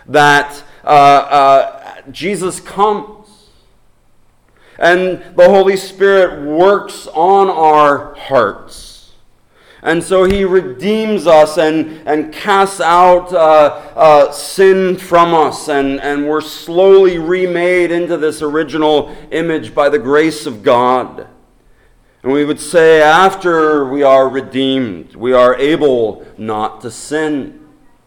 that Jesus comes and the Holy Spirit works on our hearts. And so he redeems us and casts out sin from us, and we're slowly remade into this original image by the grace of God. And we would say after we are redeemed, we are able not to sin.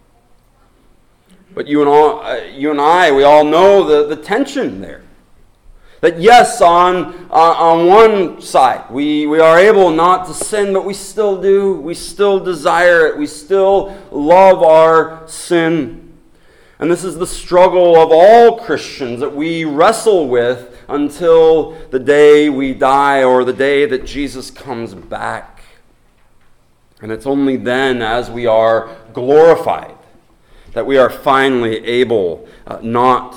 But you and I, we all know the tension there. That yes, on one side, we are able not to sin, but we still do. We still desire it. We still love our sin. And this is the struggle of all Christians that we wrestle with until the day we die or the day that Jesus comes back. And it's only then, as we are glorified, that we are finally able not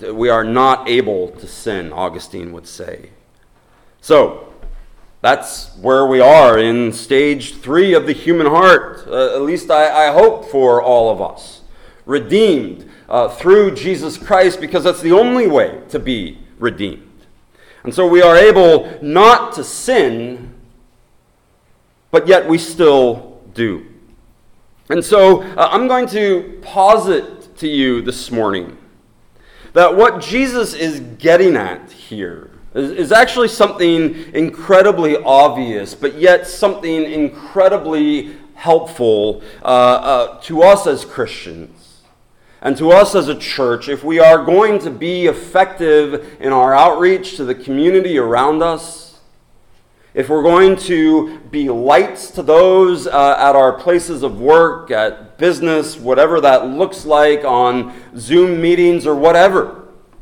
able to sin, Augustine would say. So, that's where we are in stage 3 of the human heart, at least I hope for all of us. Redeemed through Jesus Christ, because that's the only way to be redeemed. And so we are able not to sin, but yet we still do. And so I'm going to posit to you this morning that what Jesus is getting at here is actually something incredibly obvious, but yet something incredibly helpful to us as Christians and to us as a church if we are going to be effective in our outreach to the community around us. If we're going to be lights to those at our places of work, at business, whatever that looks like, on Zoom meetings or whatever,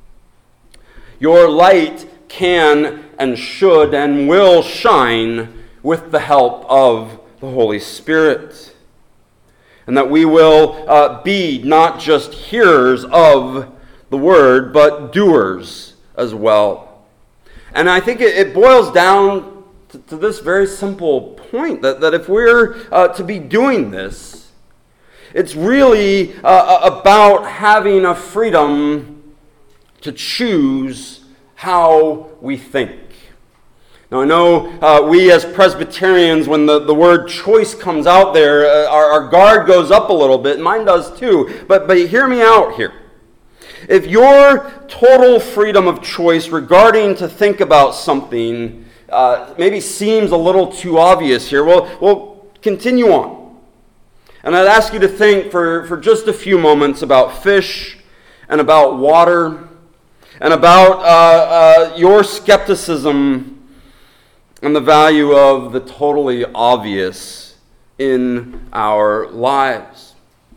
your light can and should and will shine with the help of the Holy Spirit. And that we will be not just hearers of the word, but doers as well. And I think it boils down to this very simple point, that if we're to be doing this, it's really about having a freedom to choose how we think. Now I know we as Presbyterians, when the word choice comes out there, our guard goes up a little bit, mine does too, but hear me out here. If your total freedom of choice regarding to think about something maybe seems a little too obvious here, we'll continue on. And I'd ask you to think for just a few moments about fish and about water and about your skepticism and the value of the totally obvious in our lives.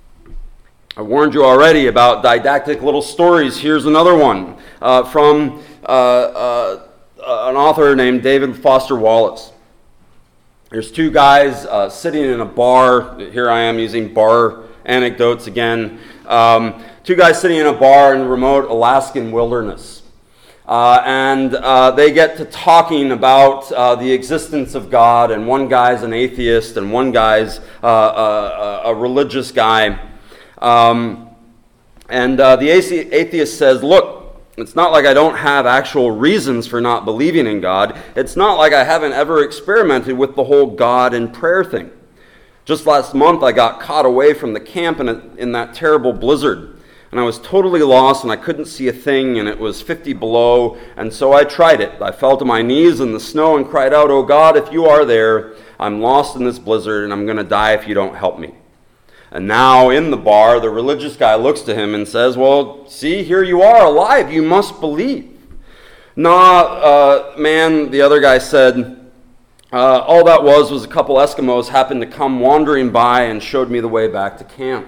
I warned you already about didactic little stories. Here's another one from an author named David Foster Wallace. There's two guys sitting in a bar. Here I am using bar anecdotes again. Two guys sitting in a bar in the remote Alaskan wilderness. And they get to talking about the existence of God, and one guy's an atheist and one guy's a religious guy. And the atheist says, look, it's not like I don't have actual reasons for not believing in God. It's not like I haven't ever experimented with the whole God and prayer thing. Just last month, I got caught away from the camp in that terrible blizzard. And I was totally lost, and I couldn't see a thing, and it was 50 below. And so I tried it. I fell to my knees in the snow and cried out, "Oh God, if you are there, I'm lost in this blizzard, and I'm going to die if you don't help me." And now in the bar, the religious guy looks to him and says, "Well, see, here you are alive. You must believe." "Nah, man," the other guy said, all that was a couple Eskimos happened to come wandering by and showed me the way back to camp.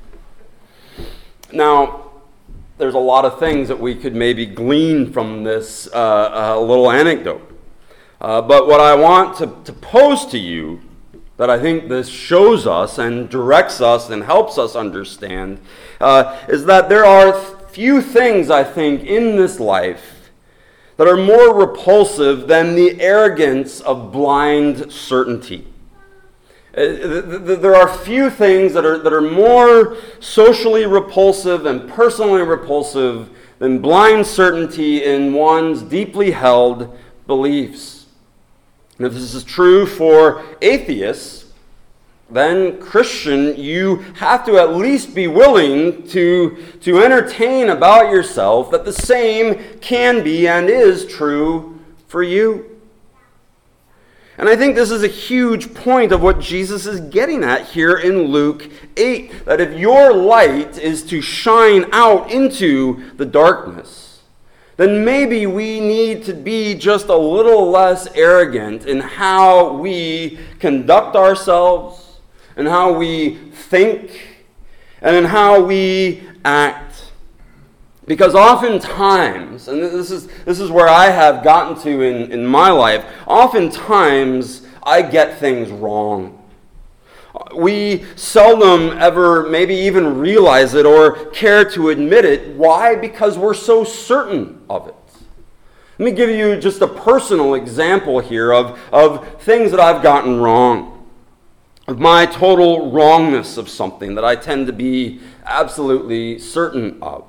Now, there's a lot of things that we could maybe glean from this little anecdote. But what I want to pose to you, that I think this shows us and directs us and helps us understand, is that there are few things, I think, in this life that are more repulsive than the arrogance of blind certainty. There are few things that are more socially repulsive and personally repulsive than blind certainty in one's deeply held beliefs. And if this is true for atheists, then Christian, you have to at least be willing to entertain about yourself that the same can be and is true for you. And I think this is a huge point of what Jesus is getting at here in Luke 8. That if your light is to shine out into the darkness, then maybe we need to be just a little less arrogant in how we conduct ourselves, and how we think, and in how we act. Because oftentimes, and this is where I have gotten to in my life, oftentimes I get things wrong. We seldom ever maybe even realize it or care to admit it. Why? Because we're so certain of it. Let me give you just a personal example here of things that I've gotten wrong, of my total wrongness of something that I tend to be absolutely certain of.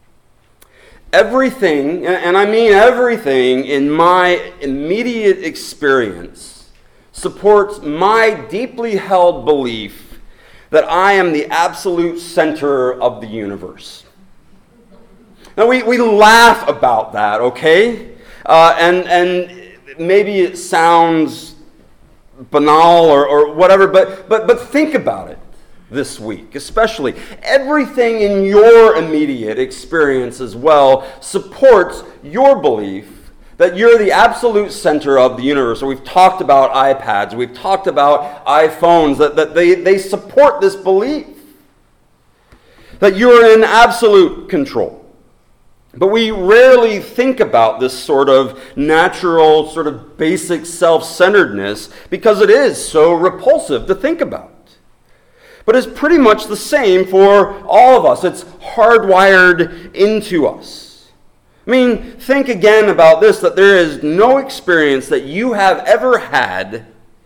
Everything, and I mean everything, in my immediate experience supports my deeply held belief that I am the absolute center of the universe. Now, we laugh about that, okay? And maybe it sounds banal or whatever, but think about it. This week, especially. Everything in your immediate experience as well supports your belief that you're the absolute center of the universe. So we've talked about iPads, we've talked about iPhones, that they support this belief that you're in absolute control. But we rarely think about this sort of natural, sort of basic self-centeredness because it is so repulsive to think about. But it's pretty much the same for all of us. It's hardwired into us. I mean, think again about this, that there is no experience that you have ever had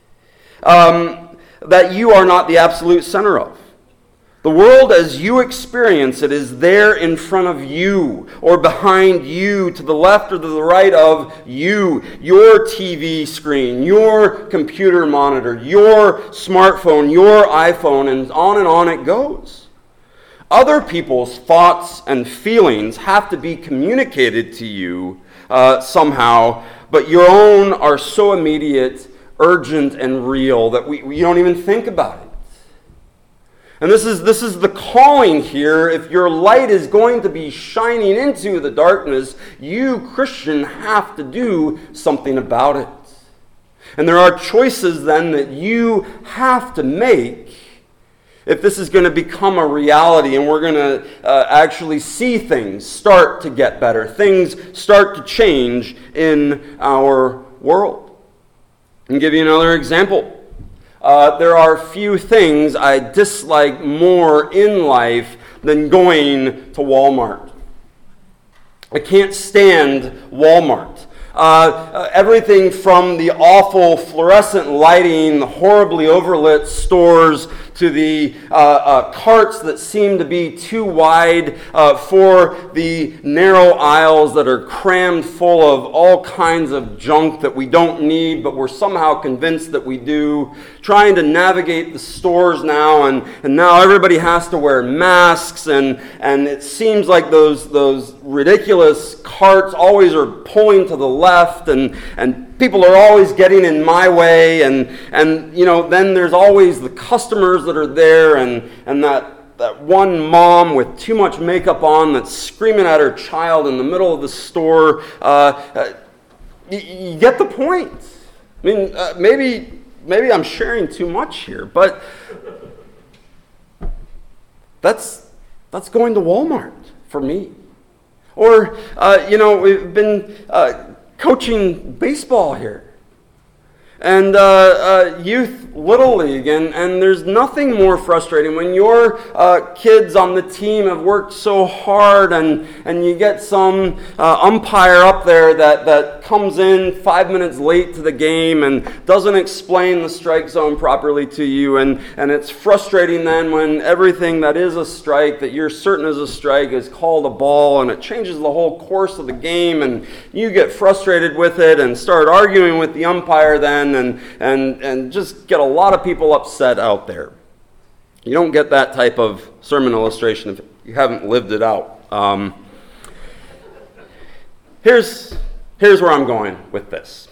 that you are not the absolute center of. The world as you experience it is there in front of you or behind you, to the left or to the right of you, your TV screen, your computer monitor, your smartphone, your iPhone, and on it goes. Other people's thoughts and feelings have to be communicated to you somehow, but your own are so immediate, urgent, and real that we don't even think about it. And this is the calling here. If your light is going to be shining into the darkness, you, Christian, have to do something about it. And there are choices then that you have to make if this is going to become a reality and we're going to actually see things start to get better, things start to change in our world. I'll give you another example. There are few things I dislike more in life than going to Walmart. I can't stand Walmart. Everything from the awful fluorescent lighting, the horribly overlit stores, to the carts that seem to be too wide for the narrow aisles that are crammed full of all kinds of junk that we don't need, but we're somehow convinced that we do. Trying to navigate the stores now, and now everybody has to wear masks, and it seems like those ridiculous carts always are pulling to the left, and people are always getting in my way, and you know, then there's always the customers that are there, and that one mom with too much makeup on that's screaming at her child in the middle of the store. You get the point. I mean, maybe I'm sharing too much here, but that's going to Walmart for me. Or, we've been coaching baseball here. and youth Little League, and there's nothing more frustrating when your kids on the team have worked so hard, and you get some umpire up there that comes in 5 minutes late to the game and doesn't explain the strike zone properly to you, and it's frustrating then when everything that is a strike, that you're certain is a strike, is called a ball, and it changes the whole course of the game, and you get frustrated with it and start arguing with the umpire then, and just get a lot of people upset out there. You don't get that type of sermon illustration if you haven't lived it out. Here's where I'm going with this.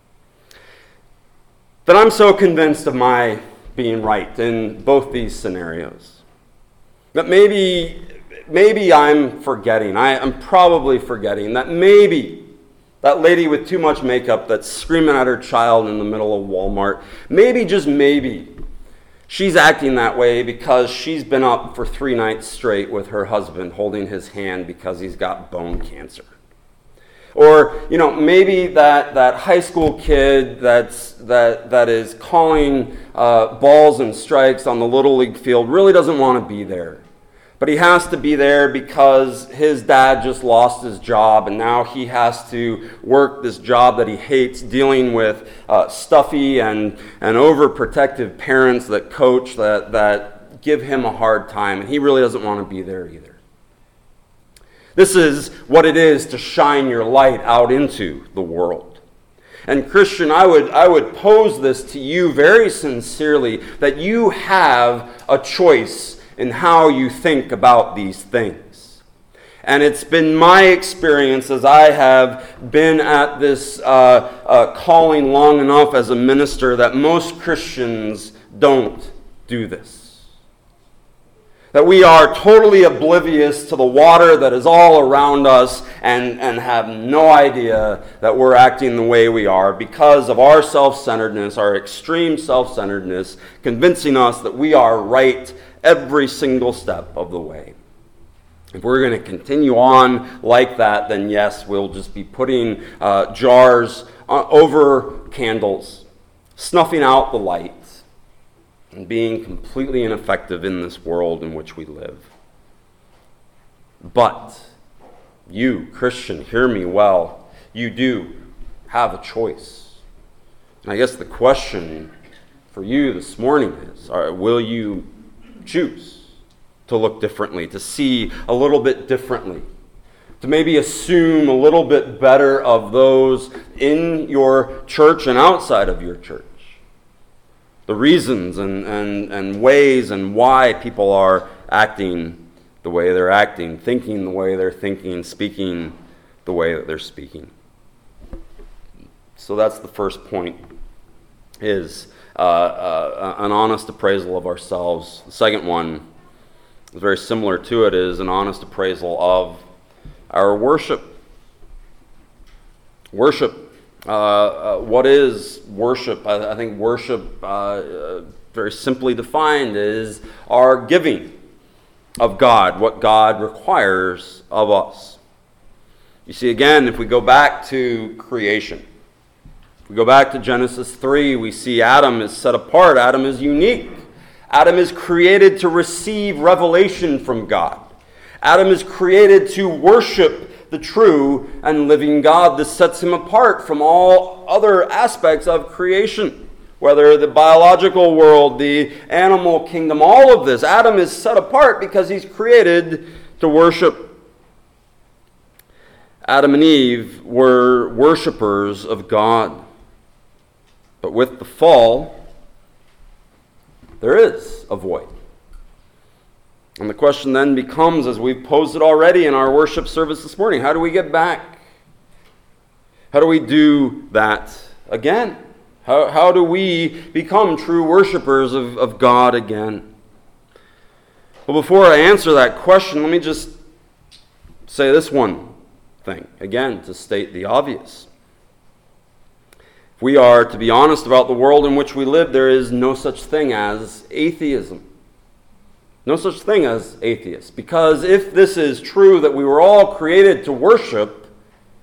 That I'm so convinced of my being right in both these scenarios. That maybe I'm forgetting. I'm probably forgetting that maybe that lady with too much makeup that's screaming at her child in the middle of Walmart, maybe, just maybe, she's acting that way because she's been up for 3 nights straight with her husband holding his hand because he's got bone cancer. Or, maybe that high school kid that is calling balls and strikes on the Little League field really doesn't want to be there. But he has to be there because his dad just lost his job, and now he has to work this job that he hates, dealing with stuffy and overprotective parents that coach that give him a hard time, and he really doesn't want to be there either. This is what it is to shine your light out into the world. And Christian, I would pose this to you very sincerely, that you have a choice in how you think about these things. And it's been my experience, as I have been at this calling long enough as a minister, that most Christians don't do this. That we are totally oblivious to the water that is all around us and have no idea that we're acting the way we are because of our self-centeredness, our extreme self-centeredness, convincing us that we are right every single step of the way. If we're going to continue on like that, then yes, we'll just be putting jars over candles, snuffing out the light, and being completely ineffective in this world in which we live. But you, Christian, hear me well, you do have a choice. And I guess the question for you this morning is, will you choose to look differently, to see a little bit differently, to maybe assume a little bit better of those in your church and outside of your church? The reasons and ways and why people are acting the way they're acting, thinking the way they're thinking, speaking the way that they're speaking. So that's the first point, is an honest appraisal of ourselves. The second one is very similar to it, is an honest appraisal of our worship. Worship. What is worship? I think worship, very simply defined, is our giving of God, what God requires of us. You see, again, if we go back to creation, if we go back to Genesis 3, we see Adam is set apart. Adam is unique. Adam is created to receive revelation from God. Adam is created to worship the true and living God. This sets him apart from all other aspects of creation, whether the biological world, the animal kingdom, all of this. Adam is set apart because he's created to worship. Adam and Eve were worshipers of God. But with the fall, there is a void. And the question then becomes, as we've posed it already in our worship service this morning, how do we get back? How do we do that again? How do we become true worshipers of God again? Well, before I answer that question, let me just say this one thing, again, to state the obvious. If we are to be honest about the world in which we live, there is no such thing as atheism. No such thing as atheists. Because if this is true, that we were all created to worship,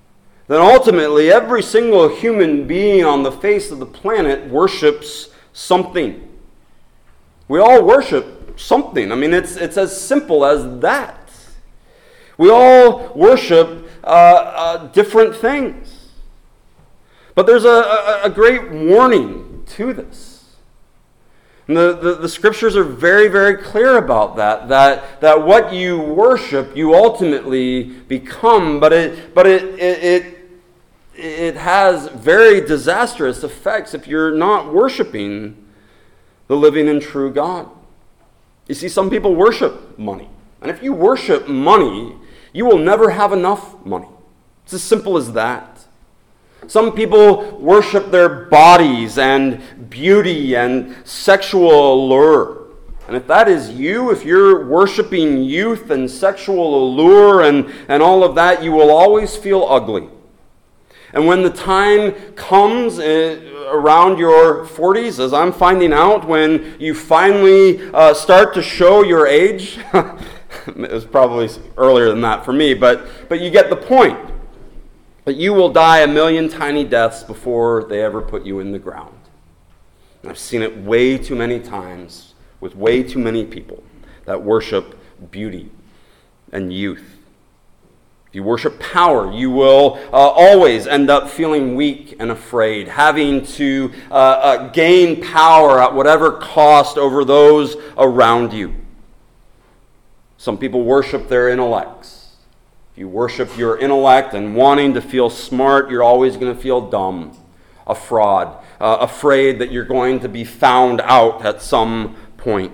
then ultimately every single human being on the face of the planet worships something. We all worship something. I mean, it's as simple as that. We all worship different things. But there's a great warning to this. And the scriptures are very, very clear about that what you worship, you ultimately become, but it has very disastrous effects if you're not worshiping the living and true God. You see, some people worship money. And if you worship money, you will never have enough money. It's as simple as that. Some people worship their bodies and beauty and sexual allure. And if that is you, if you're worshiping youth and sexual allure and all of that, you will always feel ugly. And when the time comes around your 40s, as I'm finding out, when you finally start to show your age, it was probably earlier than that for me, but you get the point. That you will die a million tiny deaths before they ever put you in the ground. And I've seen it way too many times with way too many people that worship beauty and youth. If you worship power, you will always end up feeling weak and afraid, having to gain power at whatever cost over those around you. Some people worship their intellects. If you worship your intellect and wanting to feel smart, you're always going to feel dumb, a fraud, afraid that you're going to be found out at some point.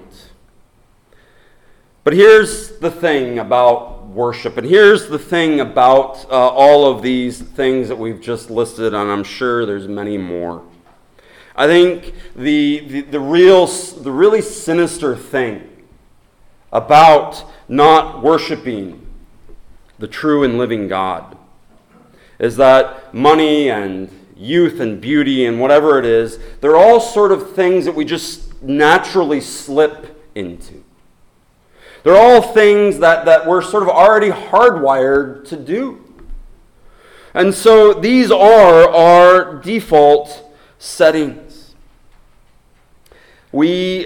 But here's the thing about worship, and here's the thing about all of these things that we've just listed, and I'm sure there's many more. I think the really sinister thing about not worshiping the true and living God is that money and youth and beauty and whatever it is, they're all sort of things that we just naturally slip into. They're all things that we're sort of already hardwired to do. And so these are our default settings. We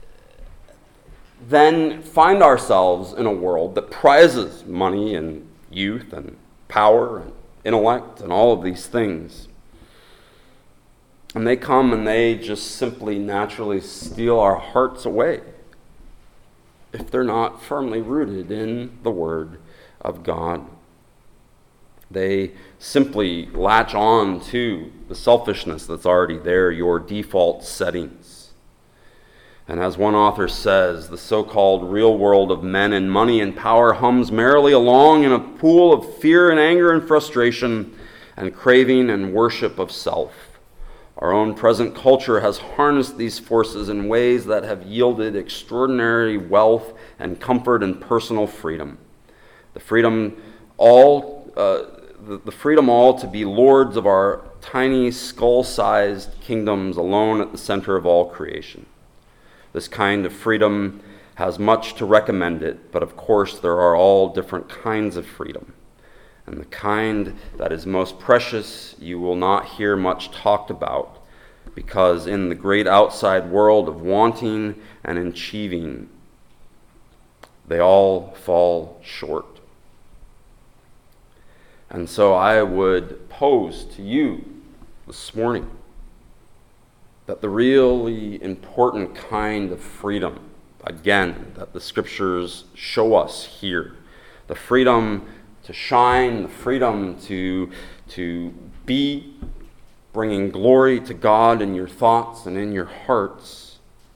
then find ourselves in a world that prizes money and youth and power and intellect and all of these things. And they come and they just simply naturally steal our hearts away if they're not firmly rooted in the Word of God. They simply latch on to the selfishness that's already there, your default settings. And as one author says, the so-called real world of men and money and power hums merrily along in a pool of fear and anger and frustration and craving and worship of self. Our own present culture has harnessed these forces in ways that have yielded extraordinary wealth and comfort and personal freedom. The freedom all to be lords of our tiny skull-sized kingdoms alone at the center of all creation. This kind of freedom has much to recommend it, but of course there are all different kinds of freedom. And the kind that is most precious you will not hear much talked about, because in the great outside world of wanting and achieving, they all fall short. And so I would pose to you this morning that the really important kind of freedom, again, that the scriptures show us here, the freedom to shine, the freedom to be bringing glory to God in your thoughts and in your hearts,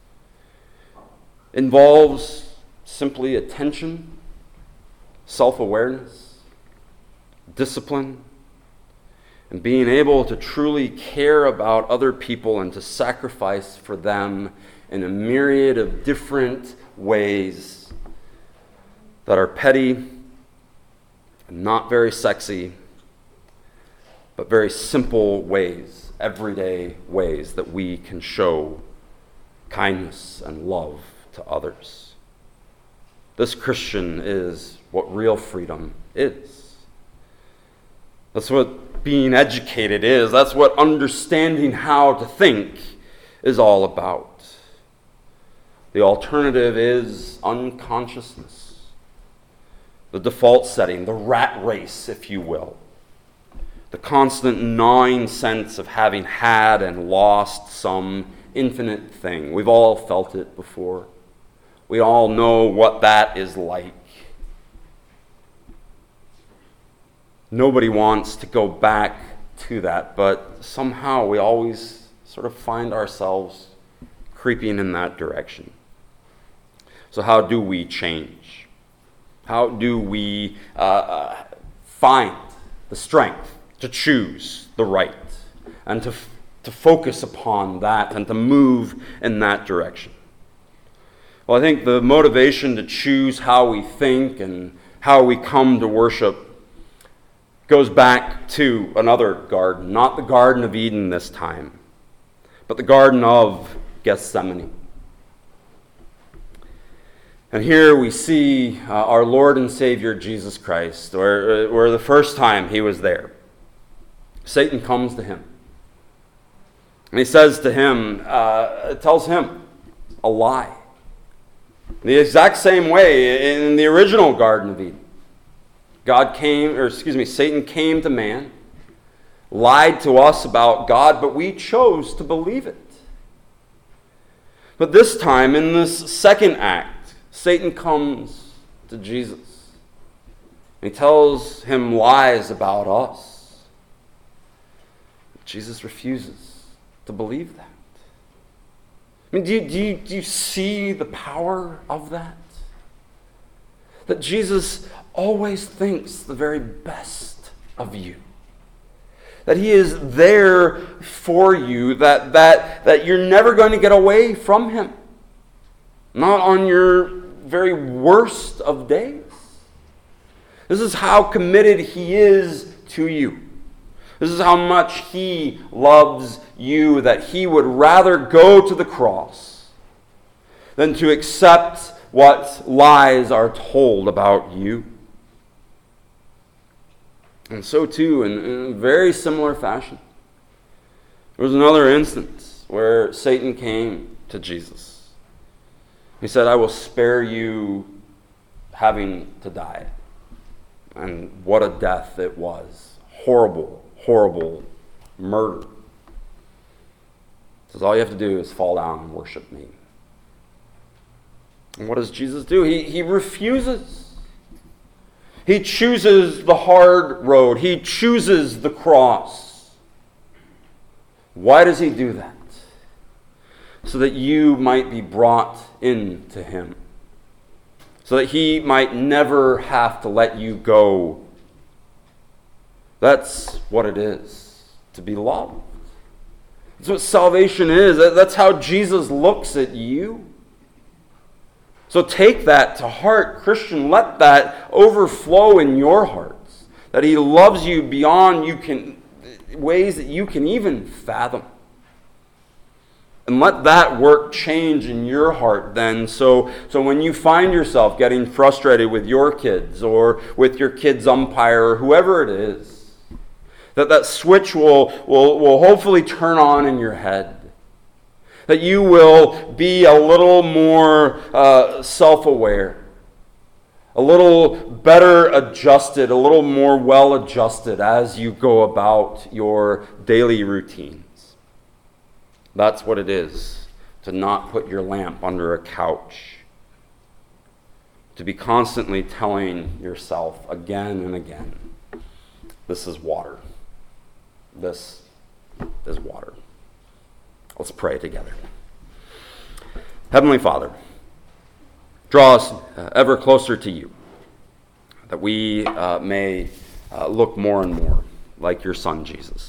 involves simply attention, self-awareness, discipline, and being able to truly care about other people and to sacrifice for them in a myriad of different ways that are petty and not very sexy, but very simple ways, everyday ways that we can show kindness and love to others. This, Christian, is what real freedom is. That's what being educated is. That's what understanding how to think is all about. The alternative is unconsciousness. The default setting, the rat race, if you will. The constant gnawing sense of having had and lost some infinite thing. We've all felt it before. We all know what that is like. Nobody wants to go back to that, but somehow we always sort of find ourselves creeping in that direction. So how do we change? How do we find the strength to choose the right and to focus upon that and to move in that direction? Well, I think the motivation to choose how we think and how we come to worship goes back to another garden, not the Garden of Eden this time, but the Garden of Gethsemane. And here we see our Lord and Savior Jesus Christ, where the first time he was there, Satan comes to him. And he says to him, tells him a lie. The exact same way in the original Garden of Eden. Satan came to man, lied to us about God, but we chose to believe it. But this time, in this second act, Satan comes to Jesus. He tells him lies about us. Jesus refuses to believe that. I mean, do you see the power of that? That Jesus always thinks the very best of you. That he is there for you, that you're never going to get away from him. Not on your very worst of days. This is how committed he is to you. This is how much he loves you, that he would rather go to the cross than to accept what lies are told about you. And so too, in a very similar fashion, there was another instance where Satan came to Jesus. He said, I will spare you having to die. And what a death it was. Horrible, horrible murder. He says, all you have to do is fall down and worship me. And what does Jesus do? He refuses. He chooses the hard road. He chooses the cross. Why does he do that? So that you might be brought into him. So that he might never have to let you go. That's what it is to be loved. That's what salvation is. That's how Jesus looks at you. So take that to heart, Christian. Let that overflow in your hearts. That he loves you beyond ways that you can even fathom. And let that work change in your heart then. So when you find yourself getting frustrated with your kids or with your kid's umpire or whoever it is, that switch will hopefully turn on in your head. That you will be a little more self-aware, a little better adjusted, a little more well-adjusted as you go about your daily routines. That's what it is to not put your lamp under a couch. To be constantly telling yourself again and again, this is water. This is water. Let's pray together. Heavenly Father, draw us ever closer to you, that we may look more and more like your Son, Jesus.